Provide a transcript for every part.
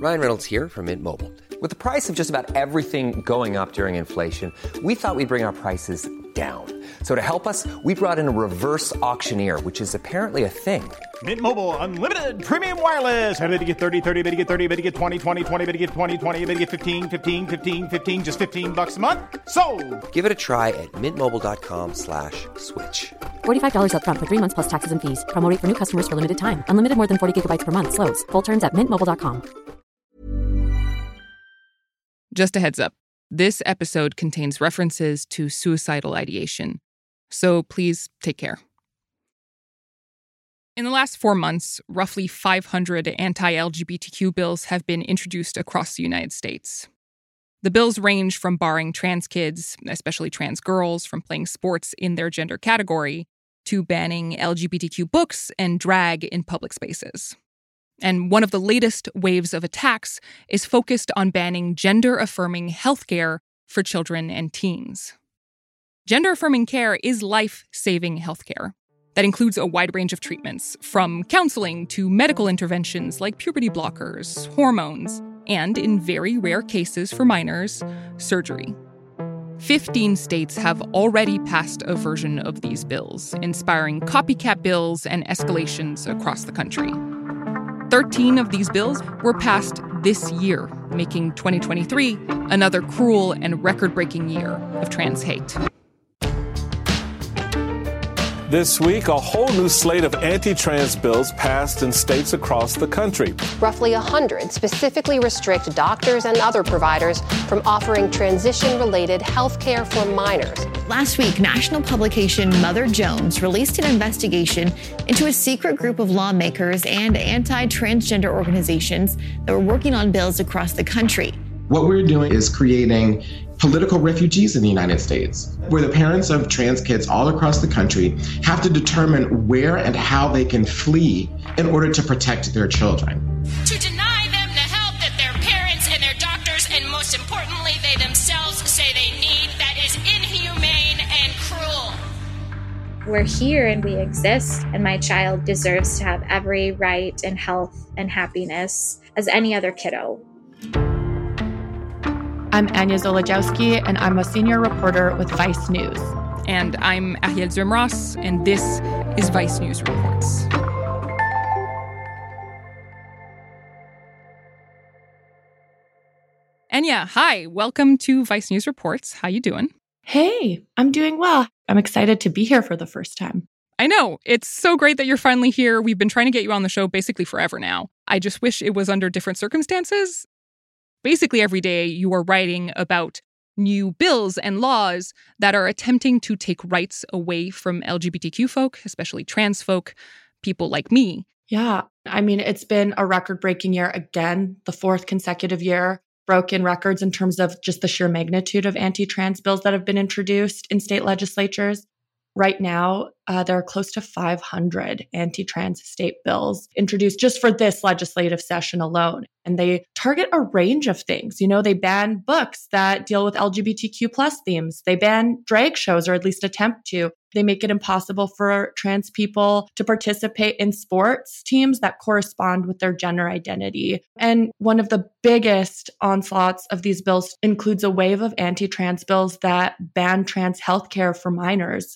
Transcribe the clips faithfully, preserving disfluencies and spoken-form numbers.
Ryan Reynolds here from Mint Mobile. With the price of just about everything going up during inflation, we thought we'd bring our prices down. So to help us, we brought in a reverse auctioneer, which is apparently a thing. Mint Mobile Unlimited Premium Wireless. How to get thirty, thirty, how to get thirty, how to get twenty, twenty, twenty, how to get twenty, twenty, how to get fifteen, fifteen, fifteen, fifteen, just fifteen bucks a month? Sold! Give it a try at mintmobile.com slash switch. forty-five dollars up front for three months plus taxes and fees. Promo rate for new customers for limited time. Unlimited more than forty gigabytes per month. Slows full terms at mint mobile dot com. Just a heads up, this episode contains references to suicidal ideation, so please take care. In the last four months, roughly five hundred anti-L G B T Q bills have been introduced across the United States. The bills range from barring trans kids, especially trans girls, from playing sports in their gender category, to banning L G B T Q books and drag in public spaces. And one of the latest waves of attacks is focused on banning gender-affirming healthcare for children and teens. Gender-affirming care is life-saving healthcare that includes a wide range of treatments, from counseling to medical interventions like puberty blockers, hormones, and, in very rare cases for minors, surgery. Fifteen states have already passed a version of these bills, inspiring copycat bills and escalations across the country. Thirteen of these bills were passed this year, making twenty twenty-three another cruel and record-breaking year of trans hate. This week, a whole new slate of anti-trans bills passed in states across the country. Roughly one hundred specifically restrict doctors and other providers from offering transition-related health care for minors. Last week, national publication Mother Jones released an investigation into a secret group of lawmakers and anti-transgender organizations that were working on bills across the country. What we're doing is creating political refugees in the United States, where the parents of trans kids all across the country have to determine where and how they can flee in order to protect their children. To deny them the help that their parents and their doctors, and most importantly, they themselves say they need, that is inhumane and cruel. We're here and we exist, and my child deserves to have every right and health and happiness as any other kiddo. I'm Anya Zolojowski, and I'm a senior reporter with Vice News. And I'm Ahiel Zimros, and this is Vice News Reports. Anya, hi. Welcome to Vice News Reports. How you doing? Hey, I'm doing well. I'm excited to be here for the first time. I know. It's so great that you're finally here. We've been trying to get you on the show basically forever now. I just wish it was under different circumstances. Basically, every day you are writing about new bills and laws that are attempting to take rights away from L G B T Q folk, especially trans folk, people like me. Yeah. I mean, it's been a record-breaking year again, the fourth consecutive year, broken records in terms of just the sheer magnitude of anti-trans bills that have been introduced in state legislatures. Right now, uh, there are close to five hundred anti-trans state bills introduced just for this legislative session alone. And they target a range of things. You know, they ban books that deal with L G B T Q plus themes. They ban drag shows, or at least attempt to. They make it impossible for trans people to participate in sports teams that correspond with their gender identity. And one of the biggest onslaughts of these bills includes a wave of anti-trans bills that ban trans healthcare for minors.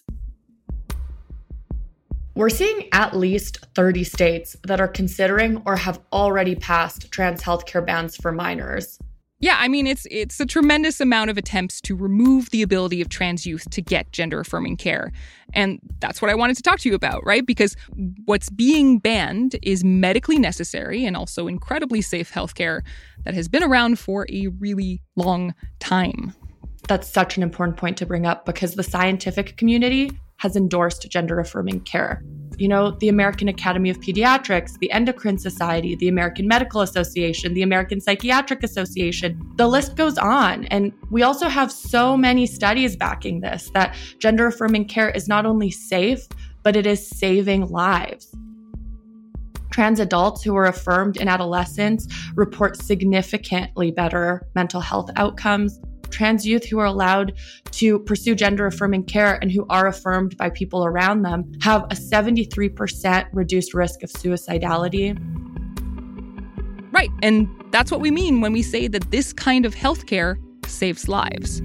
We're seeing at least thirty states that are considering or have already passed trans healthcare bans for minors. Yeah, I mean, it's it's a tremendous amount of attempts to remove the ability of trans youth to get gender-affirming care. And that's what I wanted to talk to you about, right? Because what's being banned is medically necessary and also incredibly safe healthcare that has been around for a really long time. That's such an important point to bring up, because the scientific community has endorsed gender-affirming care. You know, the American Academy of Pediatrics, the Endocrine Society, the American Medical Association, the American Psychiatric Association, the list goes on. And we also have so many studies backing this, that gender-affirming care is not only safe, but it is saving lives. Trans adults who were affirmed in adolescence report significantly better mental health outcomes. Trans youth who are allowed to pursue gender-affirming care and who are affirmed by people around them have a seventy-three percent reduced risk of suicidality. Right, and that's what we mean when we say that this kind of healthcare saves lives.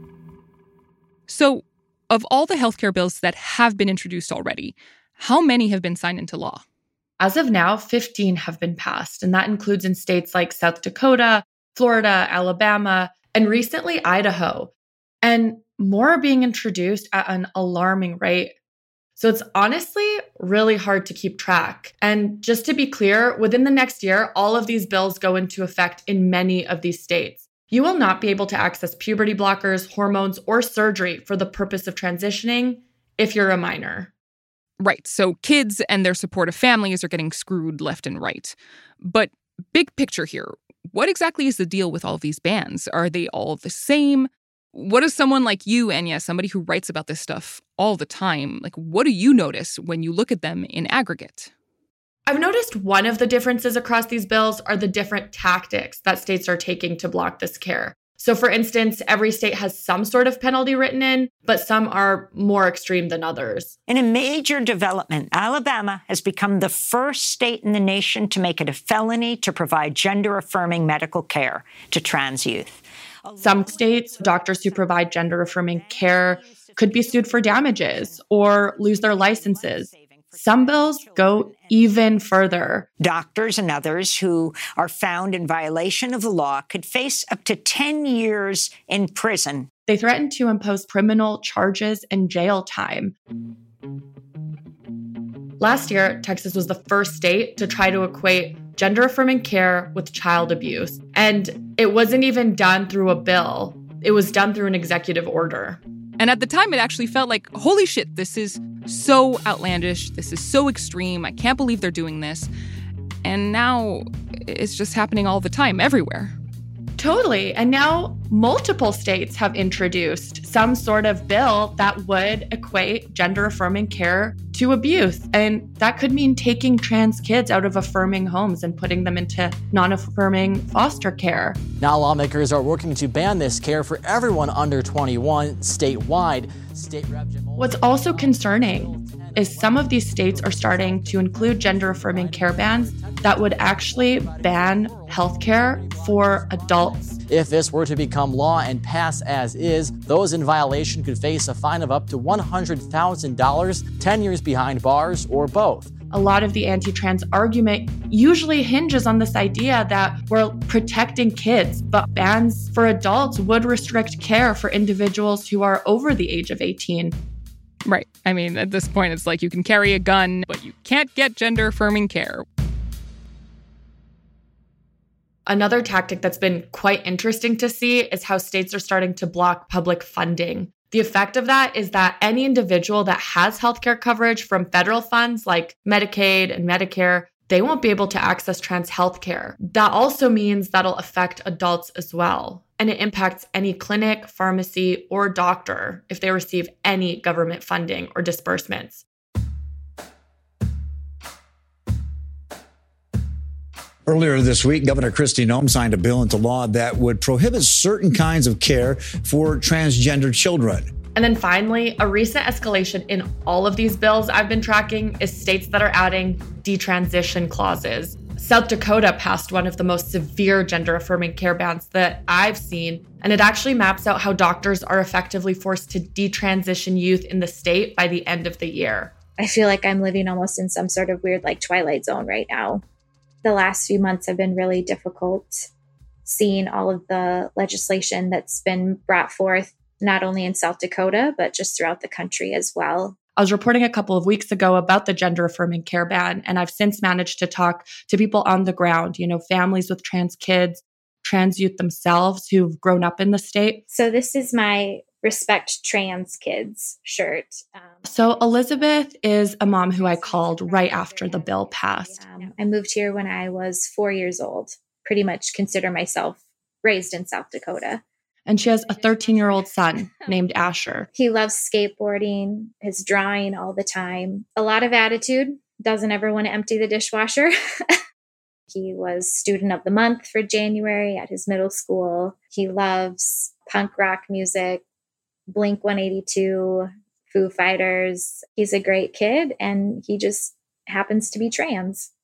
So, of all the healthcare bills that have been introduced already, how many have been signed into law? As of now, fifteen have been passed, and that includes in states like South Dakota, Florida, Alabama, and recently Idaho. And more are being introduced at an alarming rate. So it's honestly really hard to keep track. And just to be clear, within the next year, all of these bills go into effect in many of these states. You will not be able to access puberty blockers, hormones, or surgery for the purpose of transitioning if you're a minor. Right, so kids and their supportive families are getting screwed left and right. But big picture here, what exactly is the deal with all of these bans? Are they all the same? What does someone like you, Anya, somebody who writes about this stuff all the time, like what do you notice when you look at them in aggregate? I've noticed one of the differences across these bills are the different tactics that states are taking to block this care. So for instance, every state has some sort of penalty written in, but some are more extreme than others. In a major development, Alabama has become the first state in the nation to make it a felony to provide gender-affirming medical care to trans youth. Some states, doctors who provide gender-affirming care could be sued for damages or lose their licenses. Some bills go even further. Doctors and others who are found in violation of the law could face up to ten years in prison. They threaten to impose criminal charges and jail time. Last year, Texas was the first state to try to equate gender-affirming care with child abuse. And it wasn't even done through a bill. It was done through an executive order. And at the time, it actually felt like, holy shit, this is so outlandish. This is so extreme. I can't believe they're doing this. And now it's just happening all the time, everywhere. Totally. And now multiple states have introduced some sort of bill that would equate gender-affirming care to abuse. And that could mean taking trans kids out of affirming homes and putting them into non-affirming foster care. Now lawmakers are working to ban this care for everyone under twenty-one statewide. State Representative Jim What's also concerning is some of these states are starting to include gender-affirming care bans that would actually ban healthcare for adults. If this were to become law and pass as is, those in violation could face a fine of up to one hundred thousand dollars, ten years behind bars, or both. A lot of the anti-trans argument usually hinges on this idea that we're protecting kids, but bans for adults would restrict care for individuals who are over the age of eighteen. Right. I mean, at this point, it's like you can carry a gun, but you can't get gender-affirming care. Another tactic that's been quite interesting to see is how states are starting to block public funding. The effect of that is that any individual that has healthcare coverage from federal funds like Medicaid and Medicare, they won't be able to access trans healthcare. That also means that'll affect adults as well. And it impacts any clinic, pharmacy, or doctor if they receive any government funding or disbursements. Earlier this week, Governor Kristi Noem signed a bill into law that would prohibit certain kinds of care for transgender children. And then finally, a recent escalation in all of these bills I've been tracking is states that are adding detransition clauses. South Dakota passed one of the most severe gender-affirming care bans that I've seen, and it actually maps out how doctors are effectively forced to detransition youth in the state by the end of the year. I feel like I'm living almost in some sort of weird, like, Twilight Zone right now. The last few months have been really difficult, seeing all of the legislation that's been brought forth, not only in South Dakota, but just throughout the country as well. I was reporting a couple of weeks ago about the gender-affirming care ban, and I've since managed to talk to people on the ground, you know, families with trans kids, trans youth themselves who've grown up in the state. So this is my Respect Trans Kids shirt. Um, so Elizabeth is a mom who I called right after the bill passed. Um, I moved here when I was four years old, pretty much consider myself raised in South Dakota. And she has a thirteen-year-old son named Asher. He loves skateboarding, his drawing all the time. A lot of attitude, doesn't ever want to empty the dishwasher. He was student of the month for January at his middle school. He loves punk rock music, Blink one eighty-two, Foo Fighters. He's a great kid, and he just happens to be trans.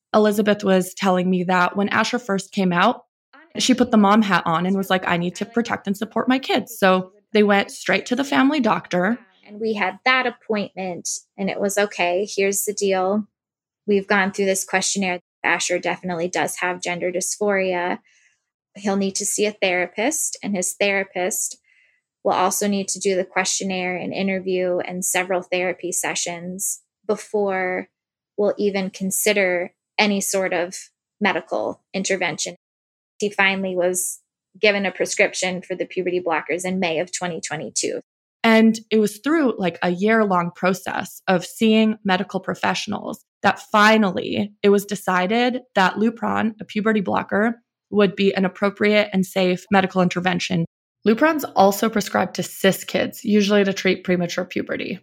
Elizabeth was telling me that when Asher first came out, she put the mom hat on and was like, I need to protect and support my kids. So they went straight to the family doctor. And we had that appointment, and it was, okay, here's the deal. We've gone through this questionnaire. Asher definitely does have gender dysphoria. He'll need to see a therapist, and his therapist will also need to do the questionnaire and interview and several therapy sessions before we'll even consider any sort of medical intervention. He finally was given a prescription for the puberty blockers in May of twenty twenty-two. And it was through like a year-long process of seeing medical professionals that finally it was decided that Lupron, a puberty blocker, would be an appropriate and safe medical intervention. Lupron's also prescribed to cis kids, usually to treat premature puberty.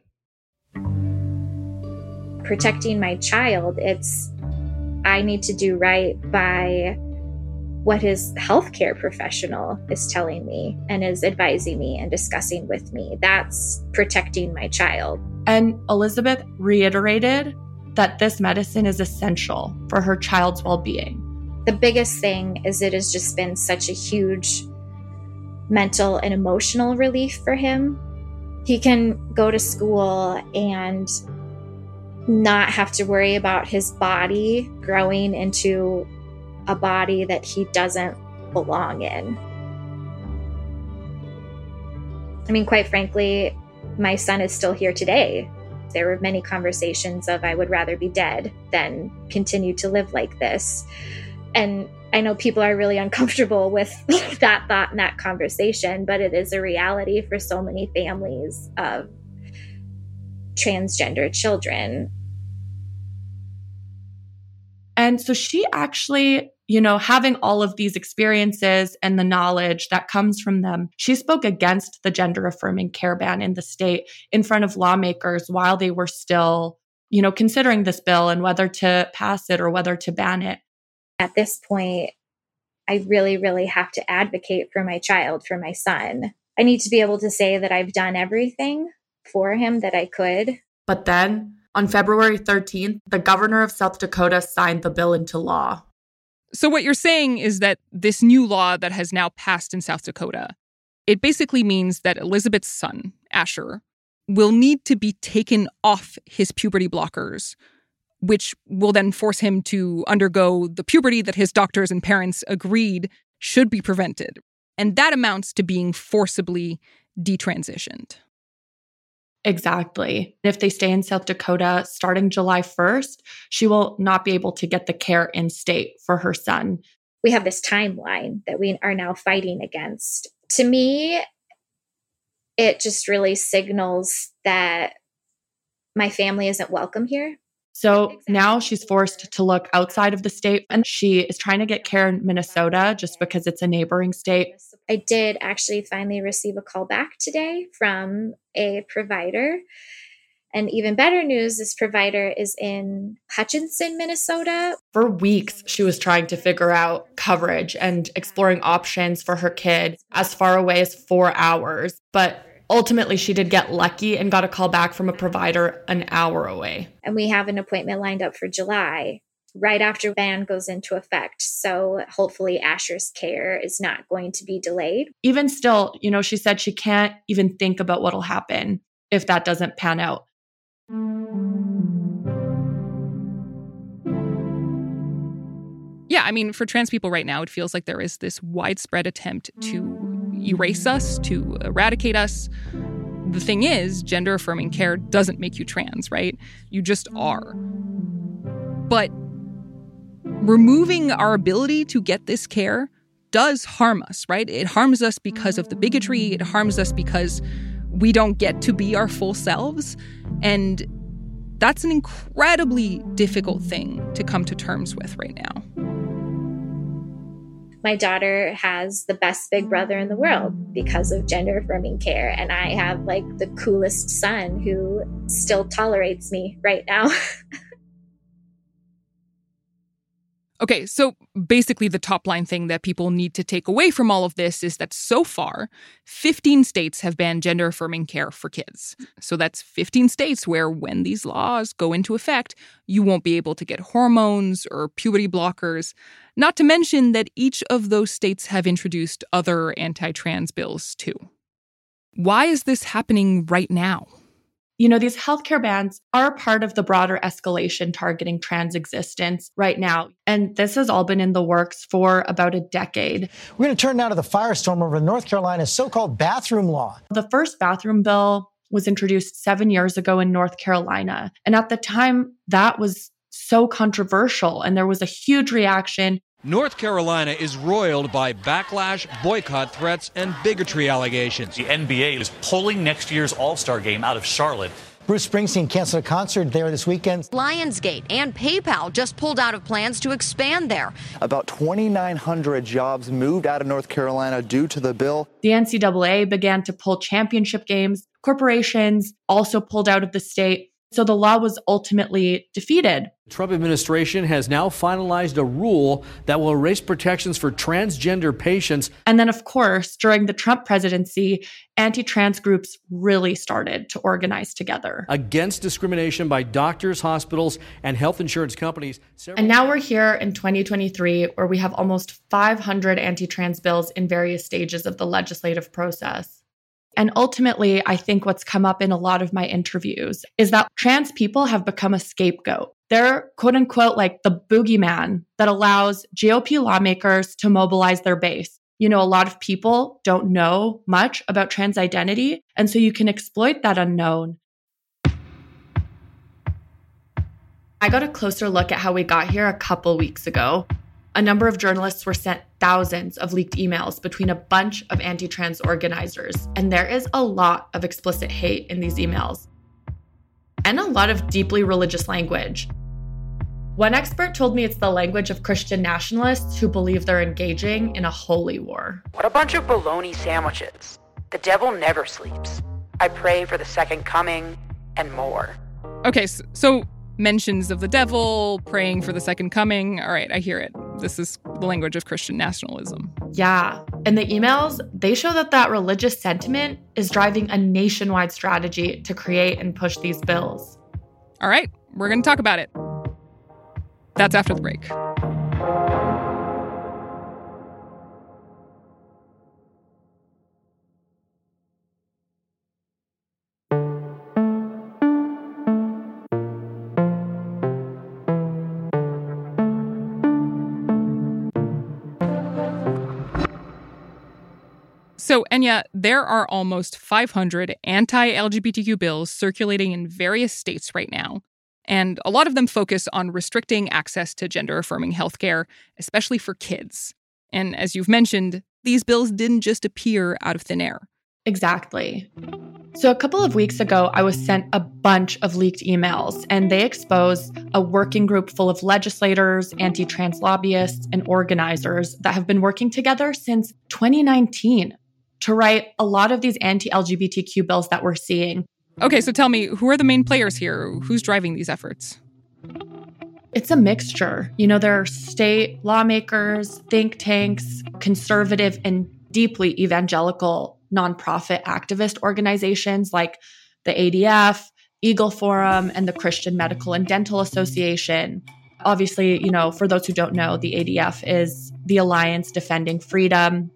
Protecting my child, it's, I need to do right by what his healthcare professional is telling me and is advising me and discussing with me. That's protecting my child. And Elizabeth reiterated that this medicine is essential for her child's well-being. The biggest thing is it has just been such a huge mental and emotional relief for him. He can go to school and not have to worry about his body growing into a body that he doesn't belong in. I mean, quite frankly, my son is still here today. There were many conversations of I would rather be dead than continue to live like this. And I know people are really uncomfortable with that thought and that conversation, but it is a reality for so many families of transgender children. And so she actually, you know, having all of these experiences and the knowledge that comes from them, she spoke against the gender affirming care ban in the state in front of lawmakers while they were still, you know, considering this bill and whether to pass it or whether to ban it. At this point, I really, really have to advocate for my child, for my son. I need to be able to say that I've done everything for him that I could. But then on February thirteenth, the governor of South Dakota signed the bill into law. So what you're saying is that this new law that has now passed in South Dakota, it basically means that Elizabeth's son, Asher, will need to be taken off his puberty blockers, which will then force him to undergo the puberty that his doctors and parents agreed should be prevented. And that amounts to being forcibly detransitioned. Exactly. If they stay in South Dakota starting July first, she will not be able to get the care in state for her son. We have this timeline that we are now fighting against. To me, it just really signals that my family isn't welcome here. So exactly. Now she's forced to look outside of the state, and she is trying to get care in Minnesota just because it's a neighboring state. I did actually finally receive a call back today from a provider. And even better news, this provider is in Hutchinson, Minnesota. For weeks, she was trying to figure out coverage and exploring options for her kid as far away as four hours. But ultimately, she did get lucky and got a call back from a provider an hour away. And we have an appointment lined up for July, right after the ban goes into effect. So hopefully Asher's care is not going to be delayed. Even still, you know, she said she can't even think about what'll happen if that doesn't pan out. Yeah, I mean, for trans people right now, it feels like there is this widespread attempt to erase us, to eradicate us. The thing is, gender-affirming care doesn't make you trans, right? You just are. But removing our ability to get this care does harm us, right? It harms us because of the bigotry. It harms us because we don't get to be our full selves. And that's an incredibly difficult thing to come to terms with right now. My daughter has the best big brother in the world because of gender affirming care. And I have like the coolest son who still tolerates me right now. Okay, so basically the top line thing that people need to take away from all of this is that so far, fifteen states have banned gender-affirming care for kids. So that's fifteen states where when these laws go into effect, you won't be able to get hormones or puberty blockers, not to mention that each of those states have introduced other anti-trans bills too. Why is this happening right now? You know, these healthcare bans are part of the broader escalation targeting trans existence right now. And this has all been in the works for about a decade. We're going to turn now to the firestorm over North Carolina's so-called bathroom law. The first bathroom bill was introduced seven years ago in North Carolina. And at the time, that was so controversial, and there was a huge reaction. North Carolina is roiled by backlash, boycott threats, and bigotry allegations. The N B A is pulling next year's All-Star game out of Charlotte. Bruce Springsteen canceled a concert there this weekend. Lionsgate and PayPal just pulled out of plans to expand there. About twenty-nine hundred jobs moved out of North Carolina due to the bill. The N C double A began to pull championship games. Corporations also pulled out of the state. So the law was ultimately defeated. The Trump administration has now finalized a rule that will erase protections for transgender patients. And then, of course, during the Trump presidency, anti-trans groups really started to organize together against discrimination by doctors, hospitals, and health insurance companies. Several- and now we're here in twenty twenty-three, where we have almost five hundred anti-trans bills in various stages of the legislative process. And ultimately, I think what's come up in a lot of my interviews is that trans people have become a scapegoat. They're, quote unquote, like the boogeyman that allows G O P lawmakers to mobilize their base. You know, a lot of people don't know much about trans identity, and so you can exploit that unknown. I got a closer look at how we got here a couple weeks ago. A number of journalists were sent thousands of leaked emails between a bunch of anti-trans organizers, and there is a lot of explicit hate in these emails, and a lot of deeply religious language. One expert told me it's the language of Christian nationalists who believe they're engaging in a holy war. What a bunch of bologna sandwiches. The devil never sleeps. I pray for the second coming and more. Okay, so, so mentions of the devil, praying for the second coming. All right, I hear it. This is the language of Christian nationalism. Yeah. And the emails, they show that that religious sentiment is driving a nationwide strategy to create and push these bills. All right, we're going to talk about it. That's after the break. So, Enya, there are almost five hundred anti-L G B T Q bills circulating in various states right now, and a lot of them focus on restricting access to gender-affirming healthcare, especially for kids. And as you've mentioned, these bills didn't just appear out of thin air. Exactly. So a couple of weeks ago, I was sent a bunch of leaked emails, and they expose a working group full of legislators, anti-trans lobbyists, and organizers that have been working together since twenty nineteen. To write a lot of these anti-L G B T Q bills that we're seeing. Okay, so tell me, who are the main players here? Who's driving these efforts? It's a mixture. You know, there are state lawmakers, think tanks, conservative and deeply evangelical nonprofit activist organizations like the A D F, Eagle Forum, and the Christian Medical and Dental Association. Obviously, you know, for those who don't know, the A D F is the Alliance Defending Freedom.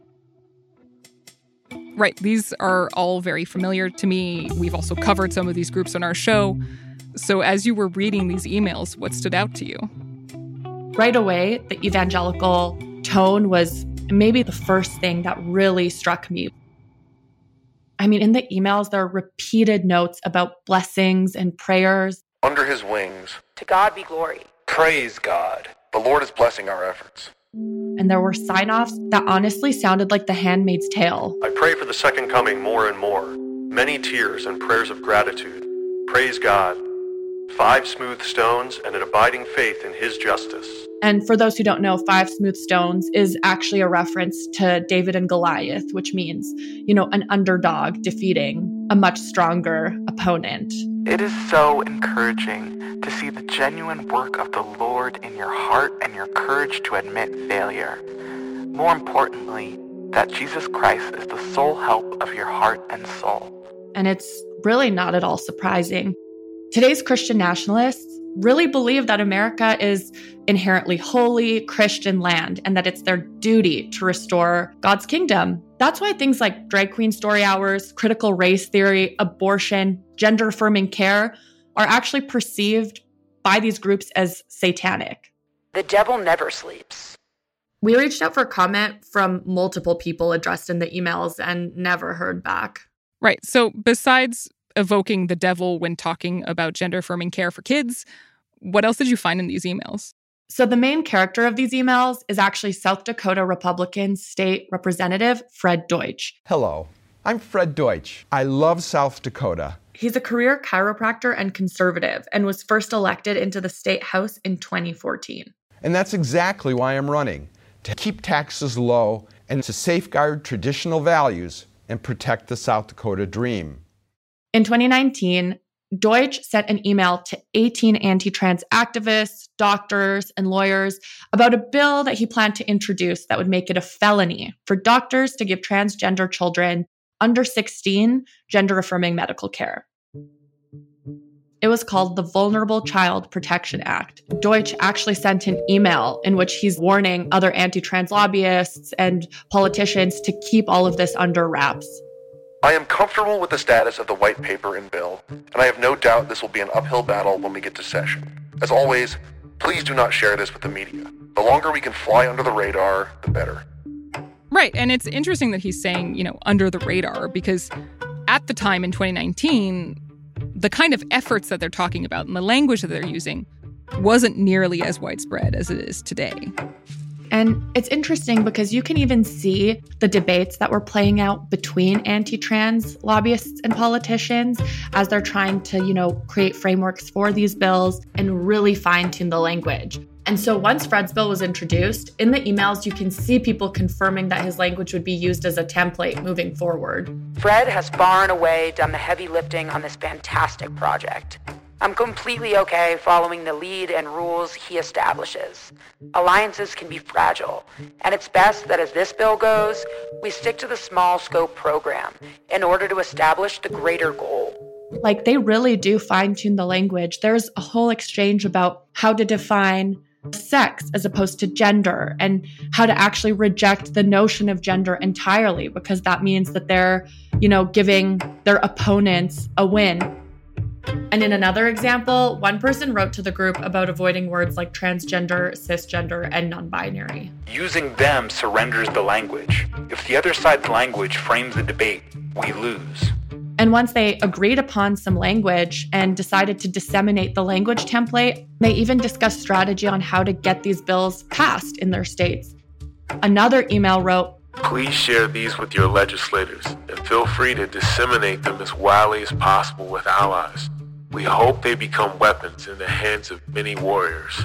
Right. These are all very familiar to me. We've also covered some of these groups on our show. So as you were reading these emails, what stood out to you? Right away, the evangelical tone was maybe the first thing that really struck me. I mean, in the emails, there are repeated notes about blessings and prayers. Under his wings. To God be glory. Praise God. The Lord is blessing our efforts. And there were sign-offs that honestly sounded like The Handmaid's Tale. I pray for the second coming more and more. Many tears and prayers of gratitude. Praise God. Five smooth stones and an abiding faith in his justice. And for those who don't know, Five Smooth Stones is actually a reference to David and Goliath, which means, you know, an underdog defeating a much stronger opponent. It is so encouraging to see the genuine work of the Lord in your heart and your courage to admit failure. More importantly, that Jesus Christ is the sole help of your heart and soul. And it's really not at all surprising. Today's Christian nationalists really believe that America is inherently holy Christian land and that it's their duty to restore God's kingdom. That's why things like drag queen story hours, critical race theory, abortion, gender-affirming care are actually perceived by these groups as satanic. The devil never sleeps. We reached out for comment from multiple people addressed in the emails and never heard back. Right. So besides evoking the devil when talking about gender-affirming care for kids, what else did you find in these emails? So the main character of these emails is actually South Dakota Republican State Representative Fred Deutsch. Hello, I'm Fred Deutsch. I love South Dakota. He's a career chiropractor and conservative and was first elected into the state house in twenty fourteen. And that's exactly why I'm running, to keep taxes low and to safeguard traditional values and protect the South Dakota dream. In twenty nineteen, Deutsch sent an email to eighteen anti-trans activists, doctors, and lawyers about a bill that he planned to introduce that would make it a felony for doctors to give transgender children under sixteen gender-affirming medical care. It was called the Vulnerable Child Protection Act. Deutsch actually sent an email in which he's warning other anti-trans lobbyists and politicians to keep all of this under wraps. I am comfortable with the status of the white paper and bill, and I have no doubt this will be an uphill battle when we get to session. As always, please do not share this with the media. The longer we can fly under the radar, the better. Right, and it's interesting that he's saying, you know, under the radar, because at the time in twenty nineteen, the kind of efforts that they're talking about and the language that they're using wasn't nearly as widespread as it is today. And it's interesting because you can even see the debates that were playing out between anti-trans lobbyists and politicians as they're trying to, you know, create frameworks for these bills and really fine-tune the language. And so once Fred's bill was introduced, in the emails, you can see people confirming that his language would be used as a template moving forward. Fred has far and away done the heavy lifting on this fantastic project. I'm completely okay following the lead and rules he establishes. Alliances can be fragile, and it's best that as this bill goes, we stick to the small scope program in order to establish the greater goal. Like, they really do fine-tune the language. There's a whole exchange about how to define sex as opposed to gender and how to actually reject the notion of gender entirely, because that means that they're, you know, giving their opponents a win. And in another example, one person wrote to the group about avoiding words like transgender, cisgender, and non-binary. Using them surrenders the language. If the other side's language frames the debate, we lose. And once they agreed upon some language and decided to disseminate the language template, they even discussed strategy on how to get these bills passed in their states. Another email wrote, Please share these with your legislators and feel free to disseminate them as widely as possible with allies. We hope they become weapons in the hands of many warriors.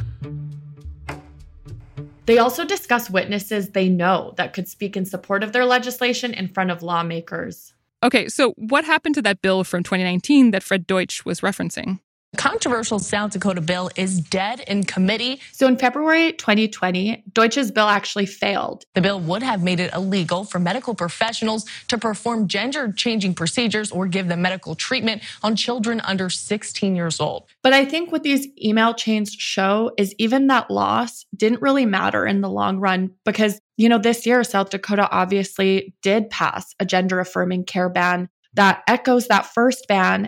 They also discuss witnesses they know that could speak in support of their legislation in front of lawmakers. Okay, so what happened to that bill from twenty nineteen that Fred Deutsch was referencing? The controversial South Dakota bill is dead in committee. So in February twenty twenty, Deutsch's bill actually failed. The bill would have made it illegal for medical professionals to perform gender-changing procedures or give them medical treatment on children under sixteen years old. But I think what these email chains show is even that loss didn't really matter in the long run because, you know, this year, South Dakota obviously did pass a gender-affirming care ban that echoes that first ban.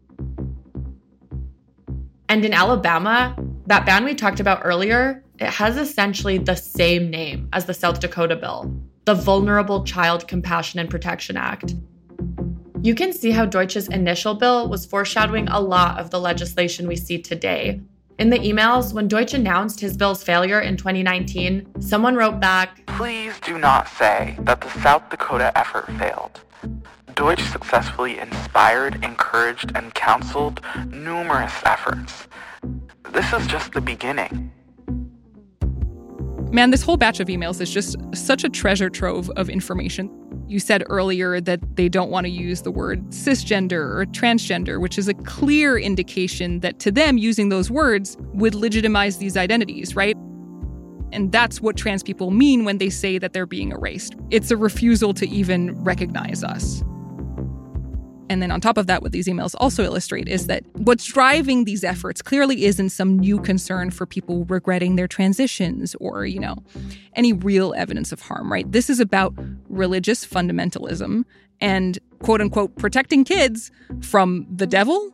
And in Alabama, that ban we talked about earlier, it has essentially the same name as the South Dakota bill, the Vulnerable Child Compassion and Protection Act. You can see how Deutsch's initial bill was foreshadowing a lot of the legislation we see today. In the emails, when Deutsch announced his bill's failure in twenty nineteen, someone wrote back, Please do not say that the South Dakota effort failed. Deutsch successfully inspired, encouraged, and counseled numerous efforts. This is just the beginning. Man, this whole batch of emails is just such a treasure trove of information. You said earlier that they don't want to use the word cisgender or transgender, which is a clear indication that to them, using those words would legitimize these identities, right? And that's what trans people mean when they say that they're being erased. It's a refusal to even recognize us. And then on top of that, what these emails also illustrate is that what's driving these efforts clearly isn't some new concern for people regretting their transitions or, you know, any real evidence of harm, right? This is about religious fundamentalism and, quote unquote, protecting kids from the devil.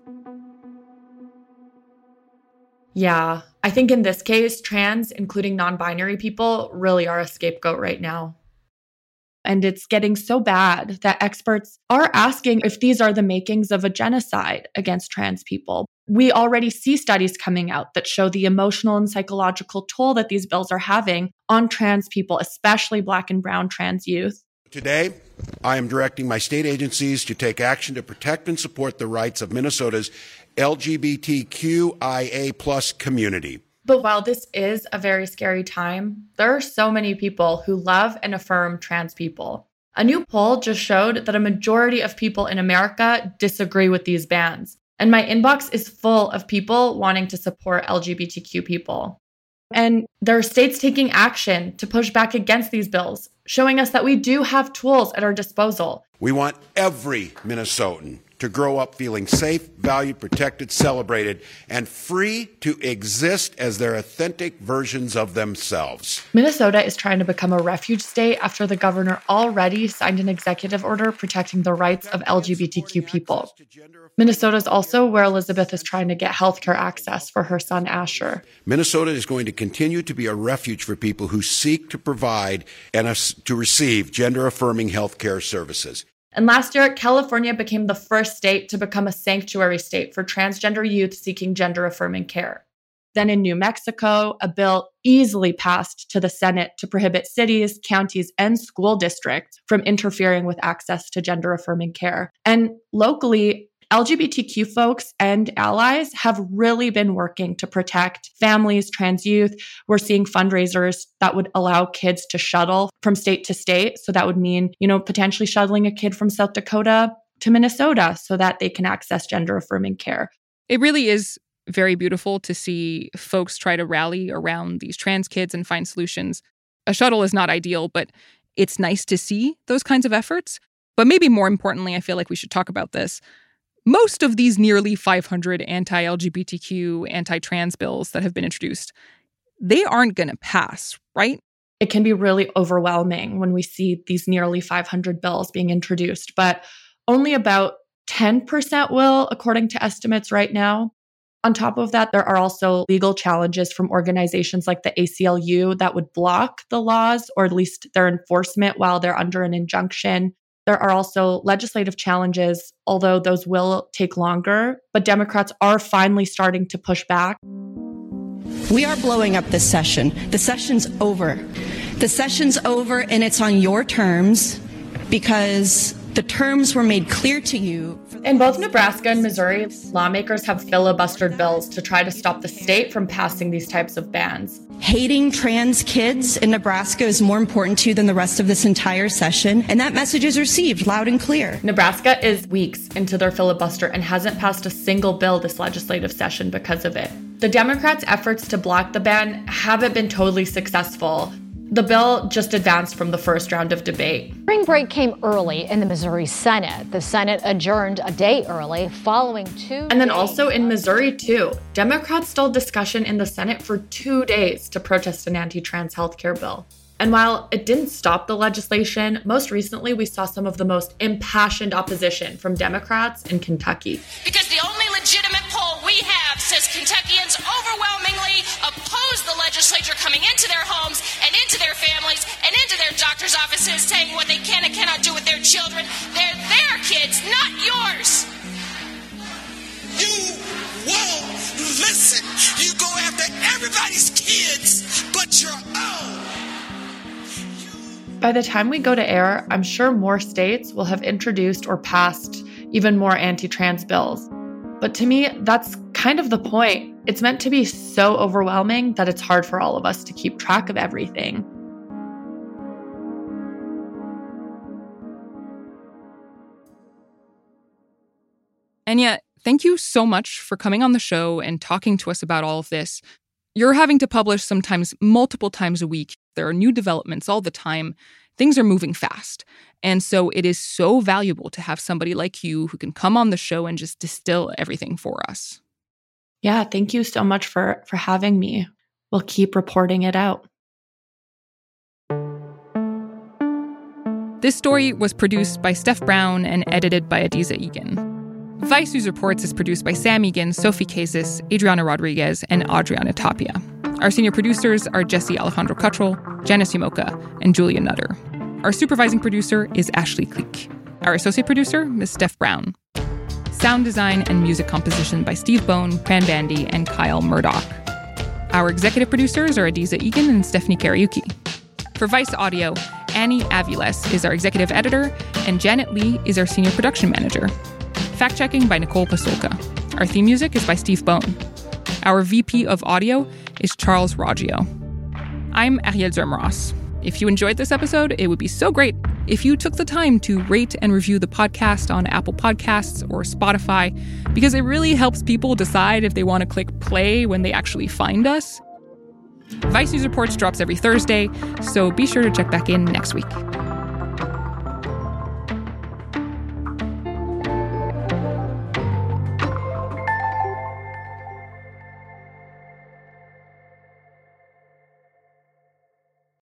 Yeah, I think in this case, trans, including non-binary people, really are a scapegoat right now. And it's getting so bad that experts are asking if these are the makings of a genocide against trans people. We already see studies coming out that show the emotional and psychological toll that these bills are having on trans people, especially Black and brown trans youth. Today, I am directing my state agencies to take action to protect and support the rights of Minnesota's L G B T Q I A plus community. But while this is a very scary time, there are so many people who love and affirm trans people. A new poll just showed that a majority of people in America disagree with these bans. And my inbox is full of people wanting to support L G B T Q people. And there are states taking action to push back against these bills, showing us that we do have tools at our disposal. We want every Minnesotan to grow up feeling safe, valued, protected, celebrated, and free to exist as their authentic versions of themselves. Minnesota is trying to become a refuge state after the governor already signed an executive order protecting the rights of L G B T Q people. Minnesota is also where Elizabeth is trying to get healthcare access for her son, Asher. Minnesota is going to continue to be a refuge for people who seek to provide and to receive gender-affirming healthcare services. And last year, California became the first state to become a sanctuary state for transgender youth seeking gender-affirming care. Then in New Mexico, a bill easily passed to the Senate to prohibit cities, counties, and school districts from interfering with access to gender-affirming care. And locally, L G B T Q folks and allies have really been working to protect families, trans youth. We're seeing fundraisers that would allow kids to shuttle from state to state. So that would mean, you know, potentially shuttling a kid from South Dakota to Minnesota so that they can access gender-affirming care. It really is very beautiful to see folks try to rally around these trans kids and find solutions. A shuttle is not ideal, but it's nice to see those kinds of efforts. But maybe more importantly, I feel like we should talk about this. Most of these nearly five hundred anti-L G B T Q, anti-trans bills that have been introduced, they aren't going to pass, right? It can be really overwhelming when we see these nearly five hundred bills being introduced, but only about ten percent will, according to estimates right now. On top of that, there are also legal challenges from organizations like the A C L U that would block the laws, or at least their enforcement while they're under an injunction. There are also legislative challenges, although those will take longer, but Democrats are finally starting to push back. We are blowing up this session. The session's over. The session's over, and it's on your terms because the terms were made clear to you. In both Nebraska and Missouri, lawmakers have filibustered bills to try to stop the state from passing these types of bans. Hating trans kids in Nebraska is more important to you than the rest of this entire session, and that message is received loud and clear. Nebraska is weeks into their filibuster and hasn't passed a single bill this legislative session because of it. The Democrats' efforts to block the ban haven't been totally successful. The bill just advanced from the first round of debate. Spring break came early in the Missouri Senate. The Senate adjourned a day early following two And then also in Missouri, too. Democrats stalled discussion in the Senate for two days to protest an anti-trans healthcare bill. And while it didn't stop the legislation, most recently we saw some of the most impassioned opposition from Democrats in Kentucky. Because the only legitimate poll we have says Kentuckians overwhelmingly oppose the legislature coming into their homes and into their families and into their doctor's offices saying what they can and cannot do with their children. They're their kids, not yours. You won't listen. You go after everybody's kids but your own. By the time we go to air, I'm sure more states will have introduced or passed even more anti-trans bills. But to me, that's kind of the point. It's meant to be so overwhelming that it's hard for all of us to keep track of everything. Anya, thank you so much for coming on the show and talking to us about all of this. You're having to publish sometimes multiple times a week. There are new developments all the time. Things are moving fast. And so it is so valuable to have somebody like you who can come on the show and just distill everything for us. Yeah, thank you so much for, for having me. We'll keep reporting it out. This story was produced by Steph Brown and edited by Adizah Egan. Vice News Reports is produced by Sam Egan, Sophie Casas, Adriana Rodriguez, and Adriana Tapia. Our senior producers are Jesse Alejandro Cuttrell, Janice Yamoka, and Julia Nutter. Our supervising producer is Ashley Cleek. Our associate producer is Steph Brown. Sound design and music composition by Steve Bone, Pran Bandy, and Kyle Murdoch. Our executive producers are Adizah Egan and Stephanie Kariuki. For Vice Audio, Annie Aviles is our executive editor, and Janet Lee is our senior production manager. Fact-checking by Nicole Pasolka. Our theme music is by Steve Bone. Our V P of Audio is Charles Raggio. I'm Ariel Zermross. If you enjoyed this episode, it would be so great if you took the time to rate and review the podcast on Apple Podcasts or Spotify, because it really helps people decide if they want to click play when they actually find us. Vice News Reports drops every Thursday, so be sure to check back in next week.